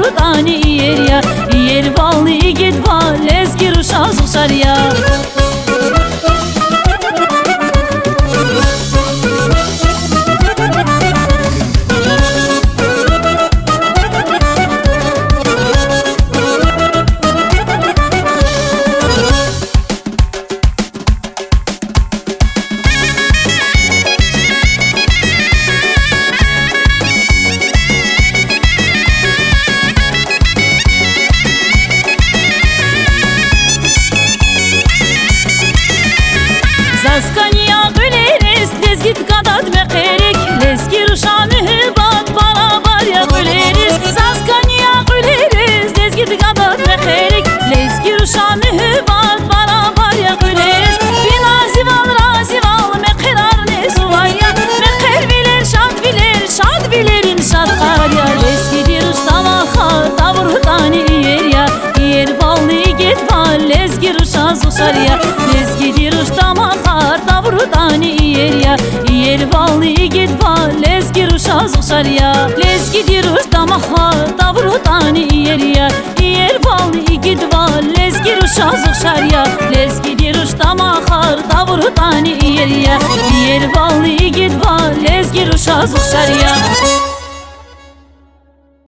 davurdani yer ya yer valli git vales giruşa zuşar ya Zaskanya güleriz lezgit kadat mekerik lezgi ruşanı bat beraber ya güleriz Zaskanya güleriz lezgit kadat mekerik lezgi ruşanı bat beraber ya güleriz Binazival razival mekirar ne suvaya mekir bilir şad bilirin şad kar ya lezgi diruş tavakha tavurdani yer ya yer valli git val lezgi ruşa zuşar ya lezgi diruş tavakha davurdani yer ya yer valli git val lezgi ruşa zuşar ya lezgi diruş tavakha davurdani yer ya yer valli git val lezgi ruşa zuşar ya lezgi diruş tavakha davurdani yer ya yer valli git val